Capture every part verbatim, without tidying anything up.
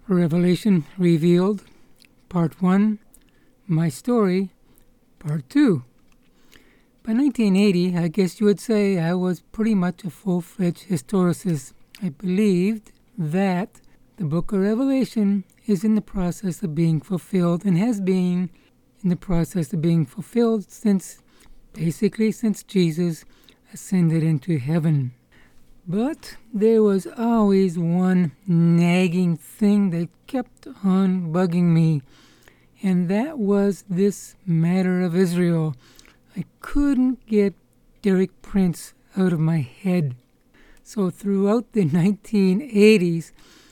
Revelation Revealed, Part one, My Story, Part two. By nineteen eighty, I guess you would say I was pretty much a full-fledged historicist. I believed that the book of Revelation is in the process of being fulfilled and has been in the process of being fulfilled since, basically since Jesus ascended into heaven. But there was always one nagging thing that kept on bugging me, and that was this matter of Israel. I couldn't get Derek Prince out of my head. So throughout the nineteen eighties,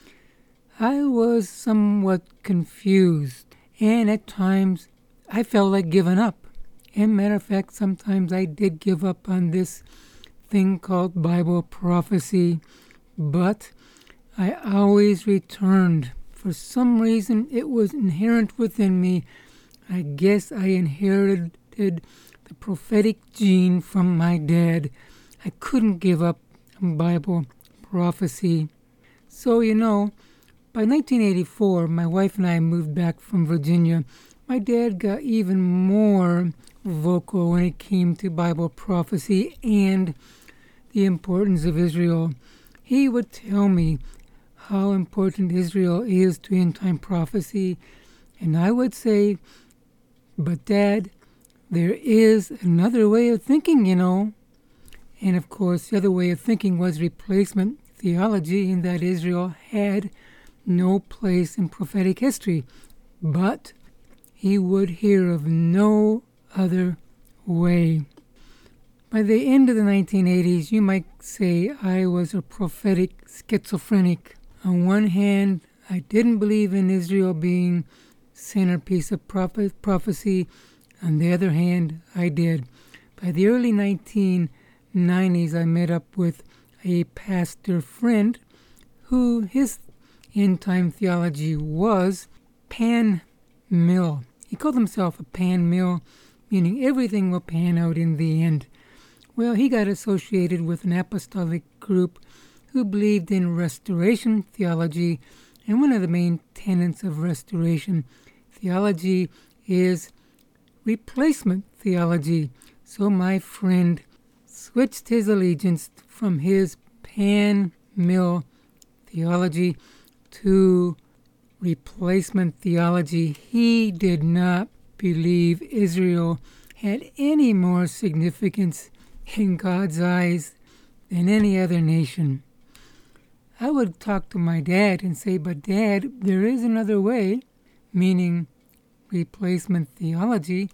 I was somewhat confused, and at times I felt like giving up. And matter of fact, sometimes I did give up on this thing called Bible prophecy, but I always returned. For some reason, it was inherent within me. I guess I inherited the prophetic gene from my dad. I couldn't give up on Bible prophecy. So, you know, by nineteen eighty-four, my wife and I moved back from Virginia. My dad got even more vocal when it came to Bible prophecy and the importance of Israel. He would tell me how important Israel is to end-time prophecy, and I would say, but Dad, there is another way of thinking, you know. And of course, the other way of thinking was replacement theology, in that Israel had no place in prophetic history. But he would hear of no other way. By the end of the nineteen eighties, you might say I was a prophetic schizophrenic. On one hand, I didn't believe in Israel being centerpiece of prophet, prophecy. On the other hand, I did. By the early nineteen nineties, I met up with a pastor friend who his end-time theology was pan-mill. He called himself a pan-mill, meaning everything will pan out in the end. Well, he got associated with an apostolic group who believed in restoration theology, and one of the main tenets of restoration theology is replacement theology. So my friend switched his allegiance from his pan-mill theology to replacement theology. He did not believe Israel had any more significance in God's eyes than any other nation. I would talk to my dad and say, but Dad, there is another way, meaning replacement theology.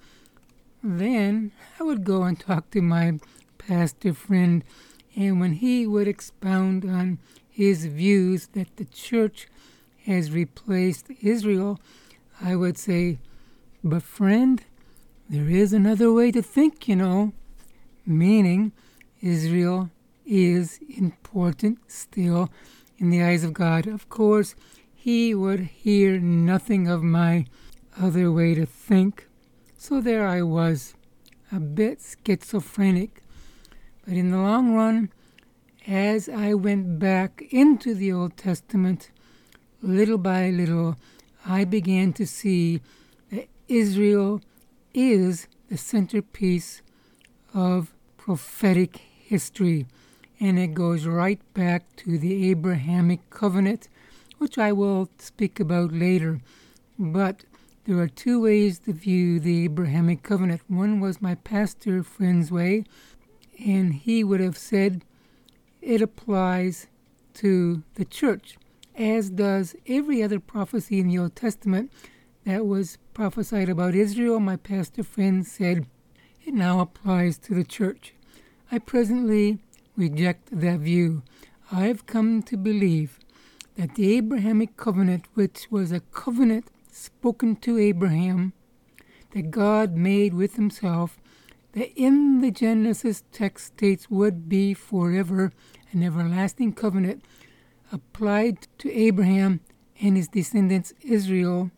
Then I would go and talk to my pastor friend, and when he would expound on his views that the church has replaced Israel, I would say, but friend, there is another way to think, you know, meaning Israel is important still in the eyes of God. Of course, he would hear nothing of my other way to think. So there I was, a bit schizophrenic. But in the long run, as I went back into the Old Testament, little by little, I began to see that Israel is the centerpiece of prophetic history, and it goes right back to the Abrahamic covenant, which I will speak about later. But there are two ways to view the Abrahamic covenant. One was my pastor friend's way, and he would have said it applies to the church, as does every other prophecy in the Old Testament that was prophesied about Israel. My pastor friend said it now applies to the church. I presently reject that view. I've come to believe that the Abrahamic covenant, which was a covenant spoken to Abraham, that God made with himself, that in the Genesis text states would be forever an everlasting covenant, applied to Abraham and his descendants Israel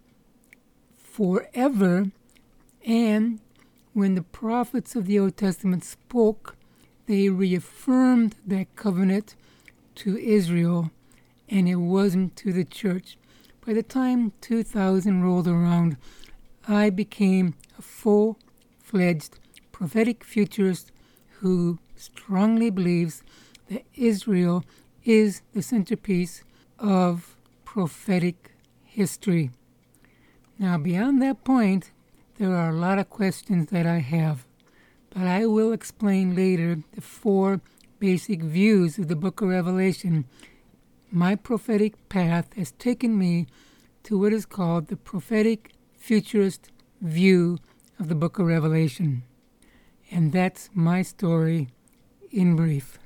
forever. And when the prophets of the Old Testament spoke, they reaffirmed that covenant to Israel, and it wasn't to the church. By the time two thousand rolled around, I became a full-fledged prophetic futurist who strongly believes that Israel is the centerpiece of prophetic history. Now, beyond that point, there are a lot of questions that I have, but I will explain later the four basic views of the book of Revelation. My prophetic path has taken me to what is called the prophetic futurist view of the book of Revelation. And that's my story in brief.